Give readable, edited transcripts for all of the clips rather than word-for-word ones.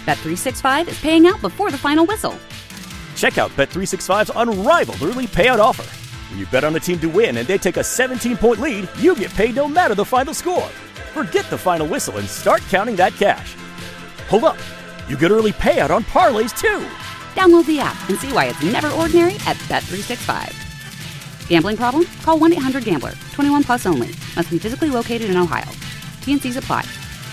Bet365 is paying out before the final whistle. Check out Bet365's unrivaled early payout offer. When you bet on a team to win and they take a 17-point lead, you get paid no matter the final score. Forget the final whistle and start counting that cash. Hold up. You get early payout on parlays, too. Download the app and see why it's never ordinary at Bet365. Gambling problem? Call 1-800-GAMBLER. 21 plus only. Must be physically located in Ohio. T&Cs apply.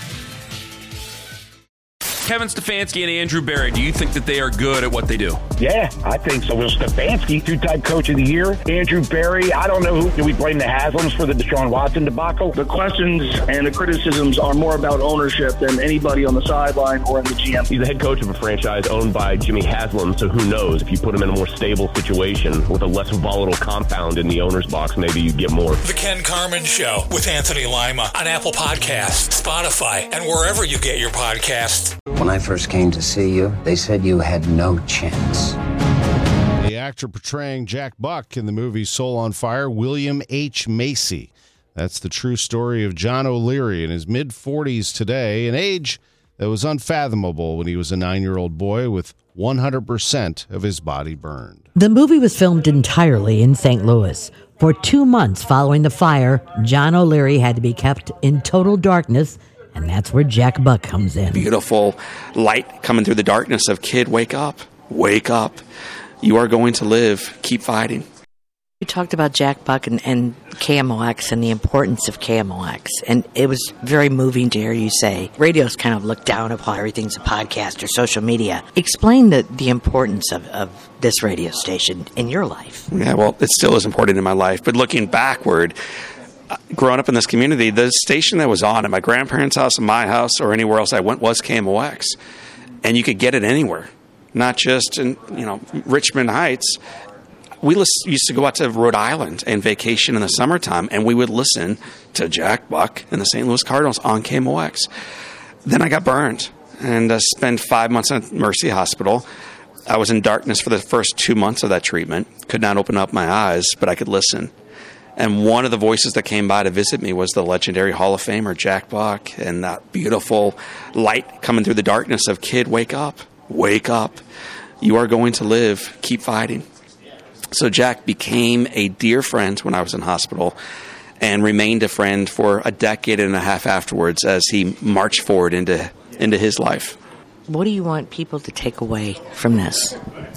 Kevin Stefanski and Andrew Berry, do you think that they are good at what they do? Yeah, I think so. Well, Stefanski, two-time coach of the year. Andrew Berry, I don't know who. Do we blame the Haslams for the Deshaun Watson debacle? The questions and the criticisms are more about ownership than anybody on the sideline or in the GM. He's the head coach of a franchise owned by Jimmy Haslam, so who knows? If you put him in a more stable situation with a less volatile compound in the owner's box, maybe you get more. The Ken Carman Show with Anthony Lima on Apple Podcasts, Spotify, and wherever you get your podcasts. When I first came to see you, they said you had no chance. The actor portraying Jack Buck in the movie Soul on Fire, William H. Macy. That's the true story of John O'Leary in his mid-40s today, an age that was unfathomable when he was a 9-year-old boy with 100% of his body burned. The movie was filmed entirely in St. Louis. For 2 months following the fire, John O'Leary had to be kept in total darkness, and that's where Jack Buck comes in. Beautiful light coming through the darkness of, kid, wake up. Wake up. You are going to live. Keep fighting. You talked about Jack Buck and KMOX and the importance of KMOX, and it was very moving to hear you say radio's kind of looked down upon, everything's a podcast or social media. Explain the importance of this radio station in your life. Yeah, well, it still is important in my life, but looking backward, growing up in this community, the station that was on at my grandparents' house, in my house, or anywhere else I went was KMOX. And you could get it anywhere, not just in Richmond Heights. We used to go out to Rhode Island and vacation in the summertime, and we would listen to Jack Buck and the St. Louis Cardinals on KMOX. Then I got burned and spent 5 months at Mercy Hospital. I was in darkness for the first 2 months of that treatment, could not open up my eyes, but I could listen. And one of the voices that came by to visit me was the legendary Hall of Famer, Jack Buck, and that beautiful light coming through the darkness of, kid, wake up. Wake up. You are going to live. Keep fighting. So Jack became a dear friend when I was in hospital and remained a friend for a decade and a half afterwards as he marched forward into his life. What do you want people to take away from this?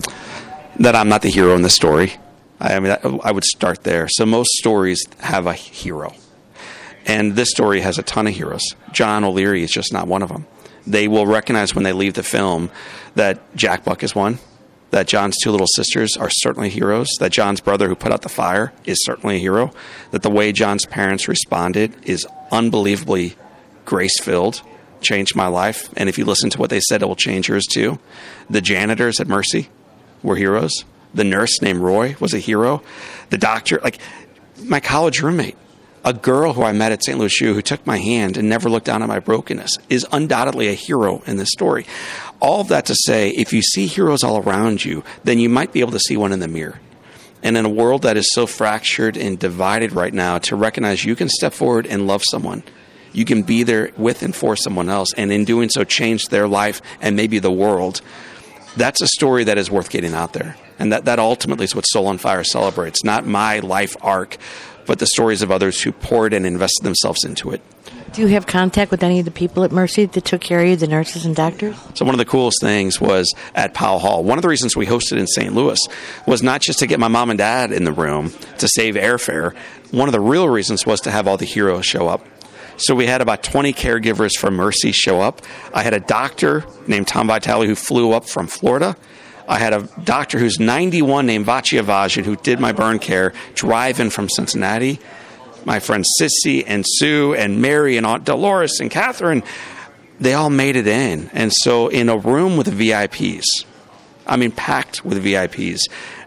That I'm not the hero in the story. I mean, I would start there. So most stories have a hero. And this story has a ton of heroes. John O'Leary is just not one of them. They will recognize when they leave the film that Jack Buck is one, that John's two little sisters are certainly heroes, that John's brother who put out the fire is certainly a hero, that the way John's parents responded is unbelievably grace-filled, changed my life. And if you listen to what they said, it will change yours too. The janitors at Mercy were heroes. The nurse named Roy was a hero. The doctor, like my college roommate, a girl who I met at St. Louis U who took my hand and never looked down at my brokenness, is undoubtedly a hero in this story. All of that to say, if you see heroes all around you, then you might be able to see one in the mirror. And in a world that is so fractured and divided right now, to recognize you can step forward and love someone. You can be there with and for someone else, and in doing so change their life and maybe the world. That's a story that is worth getting out there. And that ultimately is what Soul on Fire celebrates. Not my life arc, but the stories of others who poured and invested themselves into it. Do you have contact with any of the people at Mercy that took care of you, the nurses and doctors? So one of the coolest things was at Powell Hall. One of the reasons we hosted in St. Louis was not just to get my mom and dad in the room to save airfare. One of the real reasons was to have all the heroes show up. So we had about 20 caregivers from Mercy show up. I had a doctor named Tom Vitale who flew up from Florida. I had a doctor who's 91 named Vachia Vajan who did my burn care, drive in from Cincinnati. My friends Sissy and Sue and Mary and Aunt Dolores and Catherine, they all made it in. And so in a room with VIPs, I mean packed with VIPs,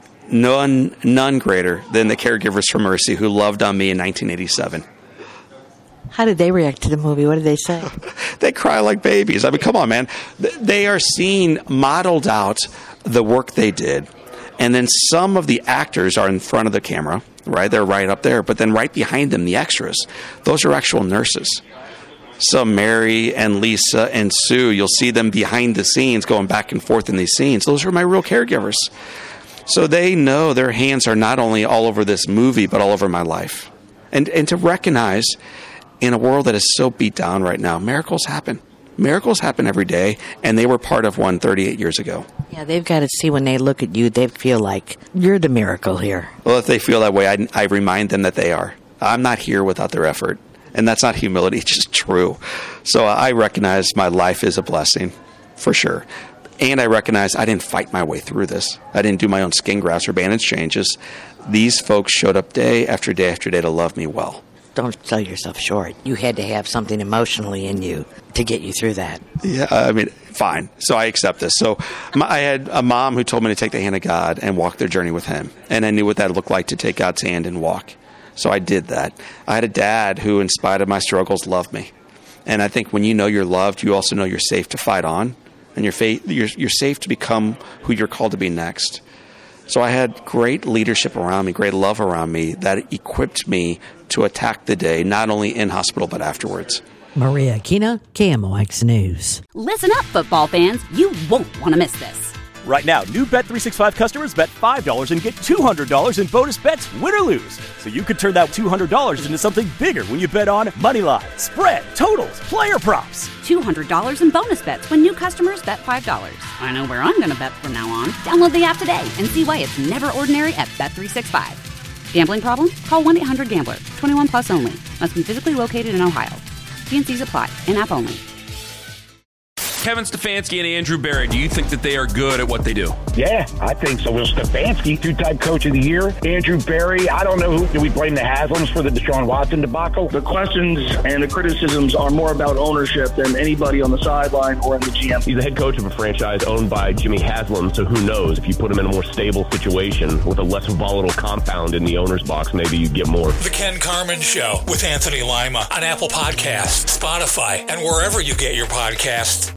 none greater than the caregivers from Mercy who loved on me in 1987. How did they react to the movie? What did they say? They cry like babies. I mean, come on, man. They are seeing modeled out the work they did. And then some of the actors are in front of the camera, right? They're right up there. But then right behind them, the extras, those are actual nurses. So Mary and Lisa and Sue, you'll see them behind the scenes going back and forth in these scenes. Those are my real caregivers. So they know their hands are not only all over this movie, but all over my life. And to recognize in a world that is so beat down right now, miracles happen. Miracles happen every day, and they were part of one 38 years ago. Yeah, they've got to see when they look at you, they feel like you're the miracle here. Well, if they feel that way, I remind them that they are. I'm not here without their effort. And that's not humility, it's just true. So I recognize my life is a blessing, for sure. And I recognize I didn't fight my way through this. I didn't do my own skin grafts or bandage changes. These folks showed up day after day after day to love me well. Don't sell yourself short. You had to have something emotionally in you to get you through that. Yeah, I mean, fine. So I accept this. So I had a mom who told me to take the hand of God and walk their journey with him. And I knew what that looked like to take God's hand and walk. So I did that. I had a dad who, in spite of my struggles, loved me. And I think when you know you're loved, you also know you're safe to fight on. And you're safe to become who you're called to be next. So I had great leadership around me, great love around me that equipped me to attack the day, not only in hospital, but afterwards. Maria Aquina, KMOX News. Listen up, football fans. You won't want to miss this. Right now, new Bet365 customers bet $5 and get $200 in bonus bets, win or lose. So you could turn that $200 into something bigger when you bet on money line, spread, totals, player props. $200 in bonus bets when new customers bet $5. I know where I'm going to bet from now on. Download the app today and see why it's never ordinary at Bet365. Gambling problem? Call 1-800-GAMBLER. 21 plus only. Must be physically located in Ohio. T&Cs apply. In-app only. Kevin Stefanski and Andrew Berry, do you think that they are good at what they do? Yeah, I think so. Will Stefanski, two-time coach of the year. Andrew Berry, I don't know who. Do we blame the Haslams for the Deshaun Watson debacle? The questions and the criticisms are more about ownership than anybody on the sideline or in the GM. He's the head coach of a franchise owned by Jimmy Haslam, so who knows? If you put him in a more stable situation with a less volatile compound in the owner's box, maybe you'd get more. The Ken Carman Show with Anthony Lima on Apple Podcasts, Spotify, and wherever you get your podcasts.